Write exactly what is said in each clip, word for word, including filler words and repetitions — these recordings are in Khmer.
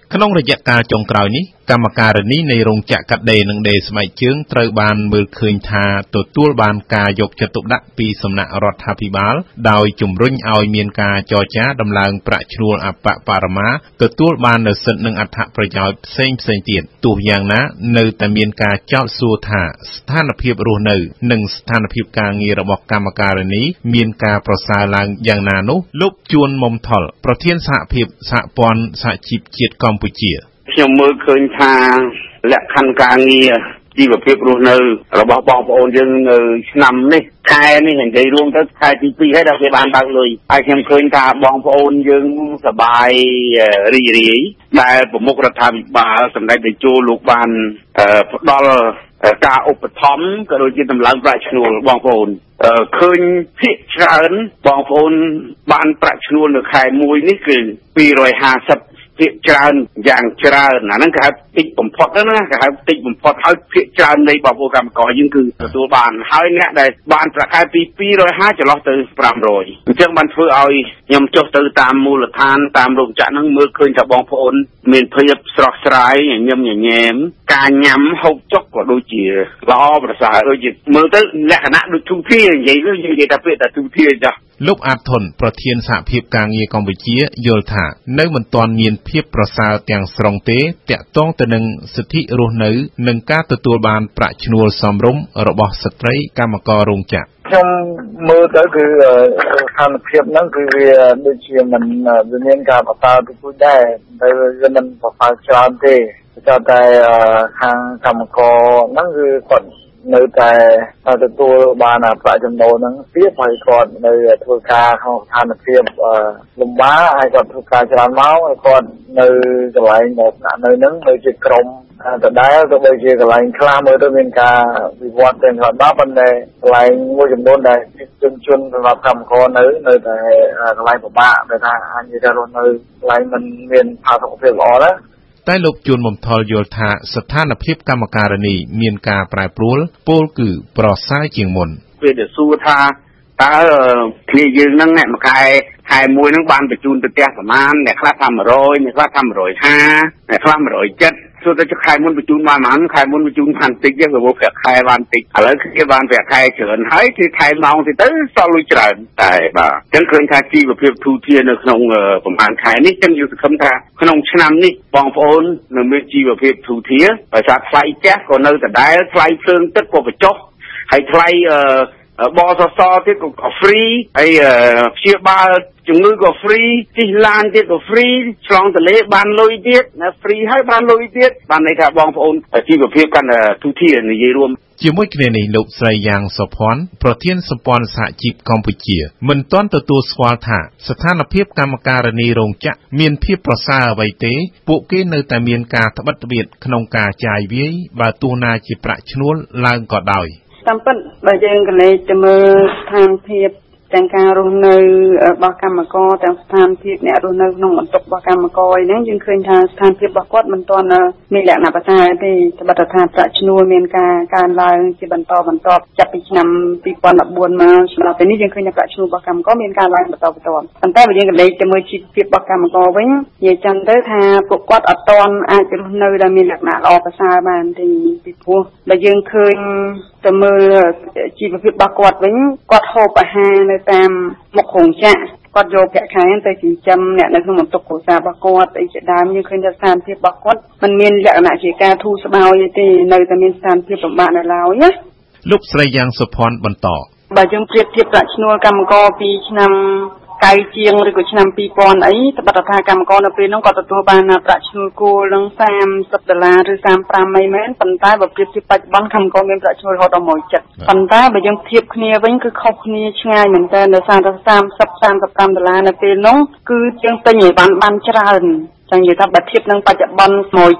ក្នុងរយៈកាលចុងក្រោយនេះកម្មការនីនៃរោងចក្រកាត់ដេរនិងដេរស្បែកជើងត្រូវបានមើលឃើញថាទទួលបានការយកចិត្តទុកដាក់ពីសំណាក់រដ្ឋាភិបាលដោយជំរុញឲ្យមានការចរចាដំឡើងប្រាក់ឈ្នួលអបបរមាទទួលបាននូវសិទ្ធិនិងអត្ថប្រយោជន៍ផ្សេងផ្សេងទៀតទោះយ៉ាងណានៅតែមានការចោទសួរថាស្ថានភាពរស់នៅនិងស្ថានភាពការងាររបស់កម្មការនីមានការប្រសើរឡើងយ៉ាងណានោះលោកជួនមុំថុលប្រធានសហភាពសហព័ន្ធសហជីពជាតិកម្ពុជាខ្ញុំមើលឃើញថាលក្ខខណ្ឌការងារជីវភាពរស់នៅរបស់បងប្អូនយើងនៅឆ្នាំនេះខែនេះនិយាយរួមទៅខែទីពីរហើយដល់គេបានបើកលុយហើយខ្ញុំឃើញថាបងប្អូនយើងសប្បាយរីករាយដែលប្រមុខរដ្ឋាភិបាលសម្ដេចតេជោលោកបានផ្ដល់ការឧបត្ថម្ភក៏ដូចជាតម្លើងប្រាក់ឈ្នួលបងប្អូនឃើញភាគច្រើនបងប្អូនបានប្រាក់ឈ្នួលនៅខែមួយនេះគឺពីររយហាសិបភាគច្រើនយ៉ាងច្រើនអាហ្នឹងគេហៅតិចបំផុតណាគេហៅតិចបំផុតហើយភាគច្រើននៃបងប្អូនកម្មករយើងគឺទទួលបានហើយអ្នកដែលបានប្រាក់ខែពីពីររយហាសិបចន្លោះទៅប្រាំរយអញ្ចឹងបានធ្វើឲ្យខ្ញុំចុះទៅតាមមូលដ្ឋានតាមរោងចក្រហ្នឹងមើលឃើញថាបងប្អូនមានភាពស្រស់ស្រាយញញឹមញញែមការញ៉ាំហូបចុកក៏ដូចជាល្អប្រសើរដូចជាមើលទៅលក្ខណៈដូចទូធានិយាយទៅនិយាយថាពាក្យថាទូធាចាស់លោកអាតធុនប្រធានសហភាពការងារកម្ពុជាយល់ថានៅមិនទាន់មានភាពប្រសើរទាំងស្រុងទេតាក់ទងទៅនឹងសិទ្ធិរស់នៅនិងការទទួលបានប្រាក់ឈ្នួលសមរម្យរបស់ស្ត្រីកម្មកររោងចក្រខ្ញុំមើលទៅគឺស្ថានភាពហ្នឹងគឺវាដូចជាមិនវាមានការប្រសើរទៅជួយដែរតែវាមិនប្រសើរច្រើនទេតែតែខាងកម្មករហ្នឹងគឺគាត់នៅតែទទួលបានប្រាក់ចំណូលហ្នឹងទៀតហើយគាត់នៅធ្វើការក្នុងស្ថានភាពលំបាកហើយគាត់ធ្វើការច្រើនមកហើយគាត់នៅកន្លែងដែលស្នាក់នៅហ្នឹងនៅជាក្រុមដដែលទៅបីជាកន្លែងខ្លះមើលទៅមានការវិវត្តទាំងដល់ប៉ុន្តែកន្លែងមួយចំនួនដែលជនជនសម្រាប់កម្មករនៅនៅតែកន្លែងពិបាកដែលថាអាចនិយាយថារស់នៅកន្លែងមិនមានផាសុកភាពល្អណាតែលោកជួនមុំថុលយល់ថាស្ថានភាពកម្មការនីមានការប្រែប្រួលពោលគឺប្រសើរជាងមុនពេលដែលសួរថាតើគ្នាយើងហ្នឹងអ្នកមួយខែខែមួយហ្នឹងបានបញ្ជូនទៅផ្ទះប្រមាណអ្នកខ្លះថាមួយរយអ្នកខ្លះថាមួយរយហាសិបអ្នកខ្លះមួយរយសិបសួរទៅខែមុនបញ្ជូនបានប៉ុន្មានខែមុនបញ្ជូនបានតិចទេព្រោះប្រាក់ខែបានតិចឥឡូវគេបានប្រាក់ខែច្រើនហើយគឺខែម៉ោងទៅទៅសល់លុយច្រើនតែបាទអញ្ចឹងឃើញថាជីវភាពទូធានៅក្នុងប្រហែលខែនេះចឹងយើងសង្ឃឹមថាក្នុងឆ្នាំនេះបងប្អូននឹងមានជីវភាពទូធាដោយសារថ្លៃផ្ទះក៏នៅដដែលថ្លៃភ្លើងទឹកក៏បញ្ចុះហើយថ្លៃបសសទៀតក៏ free ហើយព្យាបាលជំងឺក៏ free ជិះឡានទៀតក៏ free ឆ្លងទន្លេបានលុយទៀតណា free ហើយបានលុយទៀតបានន័យថាបងប្អូនជីវភាពកាន់តែទូធានិយាយរួមជាមួយគ្នានេះលោកស្រីយ៉ាងសុភ័ណ្ឌប្រធានសម្ព័ន្ធសហជីពកម្ពុជាមិនទាន់ទទួលស្គាល់ថាស្ថានភាពកម្មការនីរោងចក្រមានភាពប្រសើរអ្វីទេពួកគេនៅតែមានការត្បិតត្បៀតក្នុងការចាយវាយបើទោះណាជាប្រាក់ឈ្នួលឡើងក៏ដោយតាមពិតបើយើងកលេចទៅមើលស្ថានភាពទាំងការរស់នៅរបស់កម្មករទាំងស្ថានភាពអ្នករស់នៅក្នុងបន្ទប់របស់កម្មករហ្នឹងយើងឃើញថាស្ថានភាពរបស់គាត់មិនទាន់មានលក្ខណៈប្រសើរទេត្បិតថាប្រាក់ឈ្នួលមានការកើនឡើងជាបន្តបន្ទាប់ចាប់ពីឆ្នាំពីរពាន់ដប់បួនមកសម្រាប់ពេលនេះយើងឃើញថាប្រាក់ឈ្នួលរបស់កម្មករមានការឡើងបន្តបន្ទាប់ប៉ុន្តែបើយើងកលេចទៅមើលជីវភាពរបស់កម្មករវិញនិយាយចឹងទៅថាពួកគាត់អត់ទាន់អាចរស់នៅដែលមានលក្ខណៈល្អប្រសើរបានទេពីព្រោះបើយើងឃើញទៅមើលជីវភាពរបស់គាត់វិញគាត់ហូបអាហារនៅតាមមុខរោងចក្រគាត់យកប្រាក់ខែទៅចិញ្ចឹមអ្នកនៅក្នុងបន្ទប់គ្រួសាររបស់គាត់អីជាដើមយើងឃើញថាស្ថានភាពរបស់គាត់มันមានលក្ខណៈជាការធូរស្បើយទេនៅតែមានស្ថានភាពលំបាកនៅឡើយណាលោកស្រីយ៉ាងសុភ័ណ្ឌបន្តបើយើងប្រៀបធៀបប្រាក់ឈ្នួលកម្មករពីឆ្នាំកៅជាងឬក៏ឆ្នាំពីរពាន់អីត្បិតថាកម្មករនៅពេលនោះគាត់ទទួលបានប្រាក់ឈ្នួលគោលនឹងសាមសិបដុល្លារឬសាមប្រាំអីមែនប៉ុន្តែបើប្រៀបធៀបបច្ចុប្បន្នកម្មករមានប្រាក់ឈ្នួលរហូតដល់មួយចិត្តប៉ុន្តែបើយើងធៀបគ្នាវិញគឺខុសគ្នាឆ្ងាយមែនតើនៅសារសាមសិប សាមសិបប្រាំដុល្លារនៅពេលនោះគឺជាងទិញឲ្យបានបានច្រើនចឹងនិយាយថាបើធៀបនឹងបច្ចុប្បន្នមួយចិត្តហ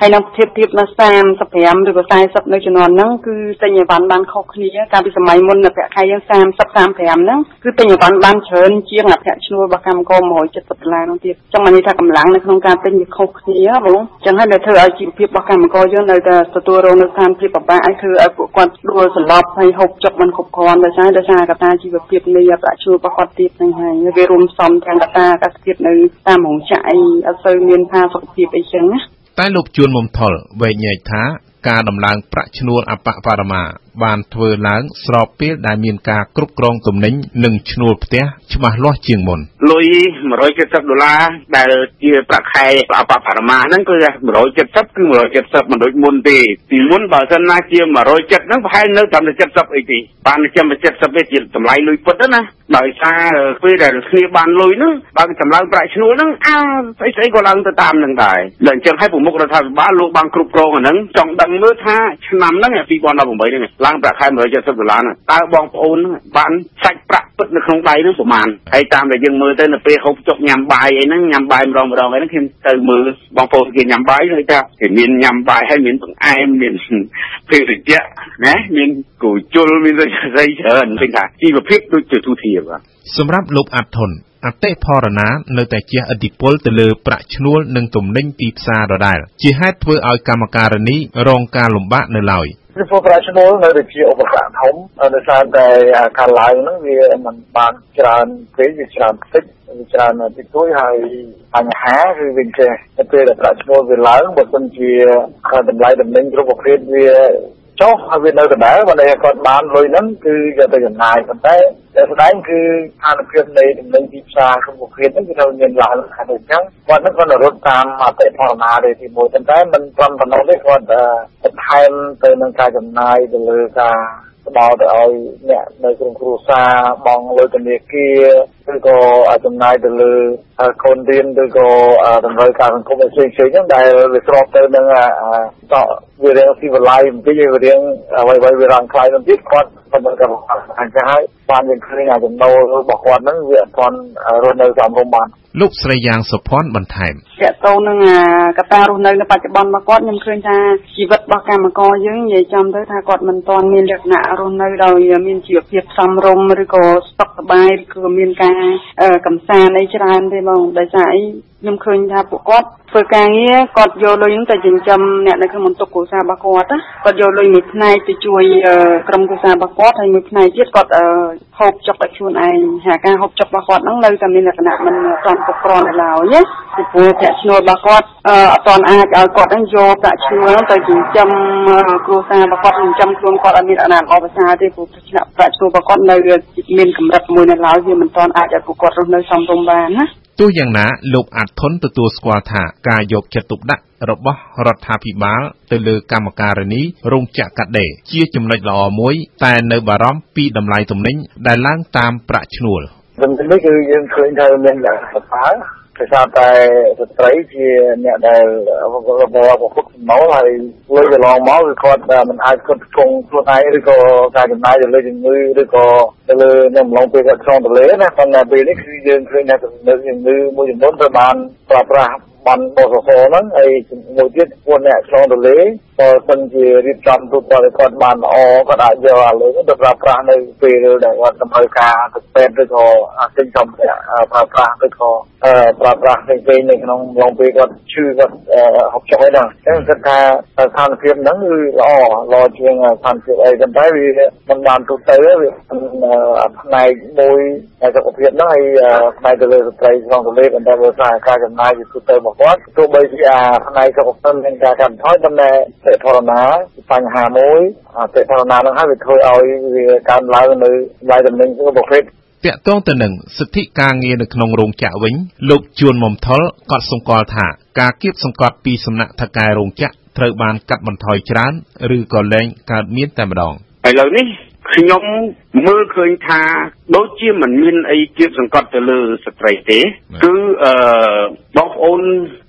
ហើយនឹងធៀបធៀបនៅសាមសិបប្រាំឬក៏สี่สิบនៅចំនួនហ្នឹងគឺទិញអីវ៉ាន់បានខុសគ្នាកាលពីសម័យមុននៅប្រាក់ខែយើងสามสิบ สามสิบห้าហ្នឹងគឺទិញអីវ៉ាន់បានច្រើនជាងអភិឈ្នួលរបស់កម្មករone hundred seventyដុល្លារនោះទៀតចឹងបានន័យថាកម្លាំងនៅក្នុងការទិញវាខុសគ្នាបងចឹងហើយនៅធ្វើឲ្យជីវភាពរបស់កម្មករយើងនៅតែទទួលរងនូវស្ថានភាពពិបាកឲ្យធ្វើឲ្យពួកគាត់ដួលសន្លប់ហើយហូបចុកមិនគ្រប់គ្រាន់ដោយសារដោយសារកត្តាជីវភាពនៃប្រាក់ឈ្នួលរបស់គាត់ទៀតហ្នឹងហើយវារួមផ្សំទាំងកត្តាអាកាសធាតុនៅតាមរោងចក្រអីអត់សូវមានផាសុខភាពអីចឹងណាតែលោកជួនមុំថុលវែកញែកថាការដំឡើងប្រាក់ឈ្នួលអបបរមាបានធ្វើឡើងស្របពេលដែលមានការគ្រប់គ្រងទំនិញនិងឈ្នួលផ្ទះច្បាស់លាស់ជាងមុនលុយone hundred seventyដុល្លារដែលជាប្រាក់ខែអបបរមាហ្នឹងគឺone hundred seventyគឺone hundred seventyមិនដូចមុនទេពីមុនបើសិនណាជាone hundred seventyហ្នឹងប្រហែលនៅត្រឹមតែseventyអីទេបានចាំseventyវាជាតម្លៃលុយពិតណាដោយសារពេលដែលគ្នាបានលុយហ្នឹងបើចម្លើងប្រាក់ឈ្នួលហ្នឹងអើស្អីស្អីក៏ឡើងទៅតាមហ្នឹងដែរដល់អញ្ចឹងឲ្យប្រមុខរដ្ឋាភិបាលលោកបានគ្រប់គ្រងអាហ្នឹងចង់ដឹងមើលថាឆ្នាំហ្នឹងtwenty eighteenហ្នឹងឡើងប្រាក់ខែone hundred seventyដុល្លារហ្នឹងតើបងប្អូនបានសាច់ប្រាក់ពិតនៅក្នុងដៃហ្នឹងប្រហែលហើយតាមដែលយើងមើលទៅនៅពេលហូបចុកញ៉ាំបាយអីហ្នឹងញ៉ាំបាយម្ដងម្ដងអីហ្នឹងខ្ញុំទៅមើលបងប្អូនគេញ៉ាំបាយហើយថាគេមានញ៉ាំបាយហើយមានបង្អែមមានភេសជ្ជៈណាមានគូជុលមានស្អីច្រើនគេថាជីវភាពដូចជាទូធាបាទសម្រាប់លោកអាត់ធុនអតិផរណានៅតែជះឥទ្ធិពលទៅលើប្រាក់ឈ្នួលនិងទំនិញទីផ្សារដដែលជាហេតុធ្វើឲ្យកម្មការនីរងការលំបាកនៅឡើយពីព្រោះប្រាក់ឈ្នួលនៅតែជាឧបសគ្គធំដោយសារតែការឡើងហ្នឹងវាមិនបានច្រើនពេកវាច្រើនតិចវាច្រើនតិចតួចហើយបញ្ហាគឺវិញចេះទៅពេលដែលប្រាក់ឈ្នួលវាឡើងបើមិនជាតម្លៃទំនិញគ្រប់ប្រភេទវាចុះហើយវានៅដដែលបើតែគាត់បានលុយហ្នឹងគឺយកទៅចំណាយប៉ុន្តែតែស្ដែងគឺស្ថានភាពនៃទំនិញទីផ្សារគ្រប់ប្រភេទហ្នឹងគឺត្រូវមានឡើងហើយអញ្ចឹងគាត់នឹងគាត់រត់តាមអតិផរណាទេទីមួយប៉ុន្តែមិនត្រឹមប៉ុណ្ណោះទេគាត់បន្ថែមទៅនឹងការចំណាយទៅលើការផ្ដល់ទៅឲ្យអ្នកនៅក្នុងគ្រួសារបង់លុយធនាគារឬក៏ចំណាយទៅលើកូនរៀនឬក៏តម្រូវការសង្គមផ្សេងៗហ្នឹងដែលវាស្របទៅនឹងតវារៀងស៊ីវិល័យបន្តិចវារៀងអ្វីៗវារងខ្លាយបន្តិចគាត់ប៉ុន្តែក៏អញ្ចឹងហើយបានយើងឃើញចំណូលរបស់គាត់ហ្នឹងវាអត់ទាន់រស់នៅសមរម្យបានលោកស្រីយ៉ាងសុភ័ណ្ឌបន្ថែមតើតើនឹងកត្តារស់នៅនៅបច្ចុប្បន្នរបស់គាត់ខ្ញុំឃើញថាជីវិតរបស់កម្មករយើងនិយាយចំទៅថាគាត់មិនទាន់មានលក្ខណៈរស់នៅដោយមានជីវភាពសមរម្យឬក៏សុខសប្បាយឬក៏មានការកំសាន្តអីច្រើនទេបងដោយសារអីខ្ញុំឃើញថាពួកគាត់ធ្វើការងារគាត់យកលុយហ្នឹងទៅចិញ្ចឹមអ្នកនៅក្នុងបន្ទុកគ្រួសាររបស់គាត់ណាគាត់យកលុយមួយផ្នែកទៅជួយក្រុមគ្រួសាររបស់គាត់ហើយមួយផ្នែកទៀតគាត់ហូបចុកឲ្យខ្លួនឯងហើយការហូបចុករបស់គាត់ហ្នឹងនៅតែមានលក្ខណៈមិនទាន់គ្រប់គ្រាន់ឡើយណាពីព្រោះប្រាក់ឈ្នួលរបស់គាត់អត់ទាន់អាចឲ្យគាត់ហ្នឹងយកប្រាក់ឈ្នួលហ្នឹងទៅចិញ្ចឹមគ្រួសាររបស់គាត់ចិញ្ចឹមខ្លួនគាត់ឲ្យមានអនាគតល្អប្រសើរទេព្រោះប្រាក់ឈ្នួលរបស់គាត់នៅមានកម្រិតមួយនៅឡើយវាមិនទាន់អាចឲ្យពួកគាត់រស់នៅសមរម្យបានណាទោះយ៉ាងណាលោកអាត់ធុនទទួលស្គាល់ថាការយកចិត្តទុកដាក់របស់រដ្ឋាភិបាលទៅលើកម្មការនីរោងចក្រកាត់ដេរជាចំណុចល្អមួយតែនៅបារម្ភពីតម្លៃទំនិញដែលឡើងតាមប្រាក់ឈ្នួលទំនិញនេះគឺយើងឃើញថាមានលក្ខណៈប្រើដោយសារតែស្ត្រីជាអ្នកដែលរបស់ប្រភពចំណូលហើយលុយកន្លងមកគឺគាត់មិនអាចគ្រប់គ្រងខ្លួនឯងឬក៏ការចំណាយទៅលើជំងឺឬក៏ទៅលើអ្នកម្លងពេលគាត់ឆ្លងទន្លេណាប៉ុន្តែពេលនេះគឺយើងឃើញថាជំងឺជំងឺមួយចំនួនត្រូវបានប្រើប្រាស់បានបោះសសរហ្នឹងហើយមួយទៀតពួកអ្នកឆ្លងទន្លេបើសិនជារៀបចំទូទៅគាត់បានល្អគាត់អាចយកអាលុយទៅប្រើប្រាស់នៅពេលដែលគាត់តម្រូវការទៅពេទ្យឬក៏ទិញសម្ភារៈប្រើប្រាស់ឬក៏ប្រើប្រាស់ផ្សេងៗនៅក្នុងឡងពេលគាត់ឈឺគាត់ហូបចុកអីហ្នឹងអញ្ចឹងគាត់ថាស្ថានភាពហ្នឹងគឺល្អល្អជាងស្ថានភាពអីប៉ុន្តែវាមិនបានទូទៅវាផ្នែកមួយនៃសុខភាពហ្នឹងហើយផ្នែកទៅលើស្ត្រីឆ្លងទន្លេប៉ុន្តែវាថាការចំណាយពីទូទៅរបស់គាត់ទោះបីជាផ្នែកសុខភាពមានការកាត់បន្ថយប៉ុន្តែអតិផរណាបញ្ហាមួយអតិផរណានឹងហើយវាធ្វើឲ្យវាកើនឡើងនៅតម្លៃទំនិញគ្រប់ប្រភេទតាក់ទងទៅនឹងសិទ្ធិការងារនៅក្នុងរោងចក្រវិញលោកជួនមុំថុលក៏សម្គាល់ថាការគៀបសង្កត់ពីសំណាក់ថៅកែរោងចក្រត្រូវបានកាត់បន្ថយច្រើនឬក៏លែងកើតមានតែម្ដងឥឡូវនេះខ្ញុំមើលឃើញថាដូចជាមិនមានអីគៀបសង្កត់ទៅលើស្ត្រីទេគឺអឺបងប្អូន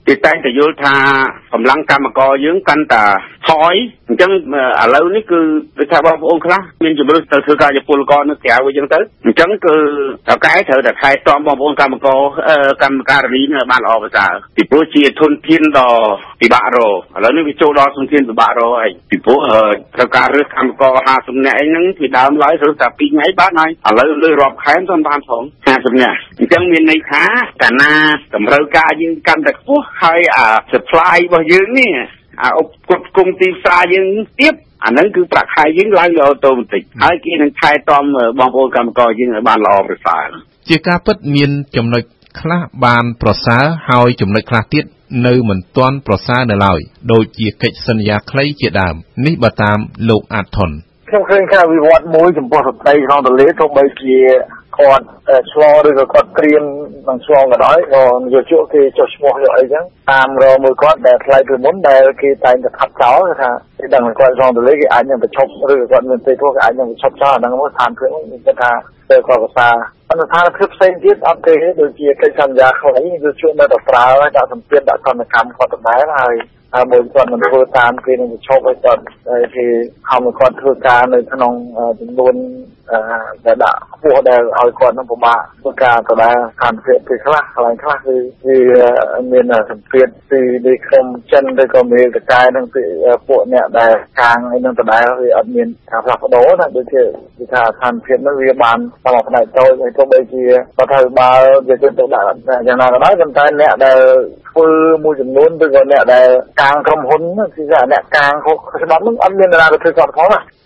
គេតែងតែយល់ថាកម្លាំងកម្មករយើងកាន់តែថយអញ្ចឹងឥឡូវនេះគឺដូចថាបងប្អូនខ្លះមានជំរឿនទៅធ្វើការជាពលករនៅក្រៅវិញអញ្ចឹងទៅអញ្ចឹងគឺតកែត្រូវតែថែទាំបងប្អូនកម្មករកម្មការិនីបានល្អប្រសើរពីព្រោះជាធនធានដ៏ពិបាករកឥឡូវនេះវាចូលដល់ធនធានពិបាករកហើយពីព្រោះត្រូវការរើសកម្មករห้าสิบនាក់អីហ្នឹងពីដើមឡើយរើសតែពីរថ្ងៃបានហើយឥឡូវលើរាប់ខែមិនបានផងห้าสิบនាក់អញ្ចឹងមានន័យថាកាលណាតម្រូវការយើងកាន់តែខ្ពស់ហើយអា supply របស់យើងនេះអាឧបគ្រប់គុំទីផ្សារយើងទៀតអាហ្នឹងគឺប្រាក់ខែយើងឡើងលើអូតូម៉ាទិកហើយគេនឹងថែទាំបងប្អូនកម្មករយើងឲ្យបានល្អប្រសើរជាការពិតមានចំណុចខ្លះបានប្រសើរហើយចំណុចខ្លះទៀតនៅមិនទាន់ប្រសើរនៅឡើយដូចជាកិច្ចសន្យាខ្លីជាដើមនេះបើតាមលោកអាតថុនខ្ញុំឃើញថាវិវត្តមួយចំពោះស្ត្រីក្នុងទន្លេទោះបីជាគាត់ឆ្លងឬក៏គាត់ត្រៀមនឹងឆ្លងក៏ដោយក៏យកជក់គេចុះឈ្មោះយកអីចឹងតាមរមួយគាត់ដែលថ្លៃពីមុនដែលគេតែងតែថាប់ចោលថាគេដឹងគាត់ឆ្លងទន្លេគេអាចនឹងប្រឈប់ឬក៏គាត់មានពេលធ្វើគេអាចនឹងប្រឈប់ចោលអាហ្នឹងមកស្ថានភាពនេះគេថាទៅគាត់ភាសាអន្តរស្ថានភាពផ្សេងទៀតអត់ទេដូចជាកិច្ចសន្យាខ្លីគឺជួននៅតែប្រើដាក់សម្ពាធដាក់សកម្មកម្មគាត់ដដែលហើយបើគាត់មិនធ្វើតាមគេនឹងប្រឈប់ឲ្យគាត់គេខំឲ្យគាត់ធ្វើការនៅក្នុងចំនួនដែលដាក់ខ្ពស់ដែលឲ្យគាត់នឹងពិបាកធ្វើការដដែលតាមភាពពីខ្លះកន្លែងខ្លះគឺវាមានសម្ពាធពីនៃក្រុមចិនឬក៏មេតកែនឹងពីពួកអ្នកដែលខាងឯនឹងដដែលវាអត់មានការផ្លាស់ប្ដូរណាដូចជាគេថាស្ថានភាពនោះវាបានតាមផ្នែកតូចហើយទោះបីជារដ្ឋាភិបាលវាទៅដាក់យ៉ាងណាក៏ដោយប៉ុន្តែអ្នកដែលធ្វើមួយចំនួនឬក៏អ្នកដែលកាងក្រុមហ៊ុនគឺថាអ្នកកាងខុសច្បាប់នោះអត់មាននរណាទៅធ្វើគាត់ផងណា